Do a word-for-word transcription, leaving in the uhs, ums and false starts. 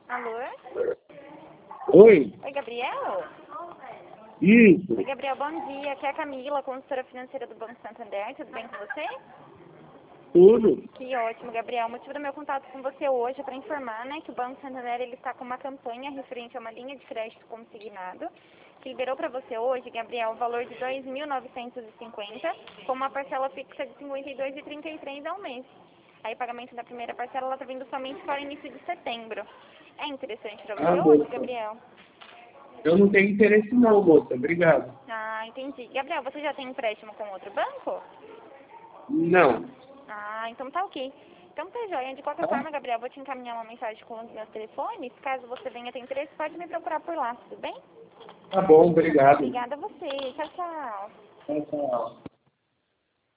Alô? Oi, Oi, Gabriel? isso, Oi, Gabriel, bom dia. Aqui é a Camila, consultora financeira do Banco Santander. Tudo bem com você? tudo. Que ótimo, Gabriel. O motivo do meu contato com você hoje é para informar, né, que o Banco Santander ele está com uma campanha referente a uma linha de crédito consignado que liberou para você hoje, Gabriel, o valor de dois mil novecentos e cinquenta com uma parcela fixa de cinquenta e dois reais e trinta e três centavos ao mês. Aí o pagamento da primeira parcela ela está vindo somente para o início de setembro. É interessante para Ah, você hoje, moça, Gabriel? eu não tenho interesse não, moça, obrigado. Ah, entendi. Gabriel, você já tem empréstimo com outro banco? Não, Ah, então tá ok. Então tá joia. De qualquer tá? forma, Gabriel, eu vou te encaminhar uma mensagem com os meus telefones. Caso você venha ter interesse, pode me procurar por lá, tudo bem? Tá bom, obrigado. Obrigada a você. Tchau, tchau. Tchau, tchau.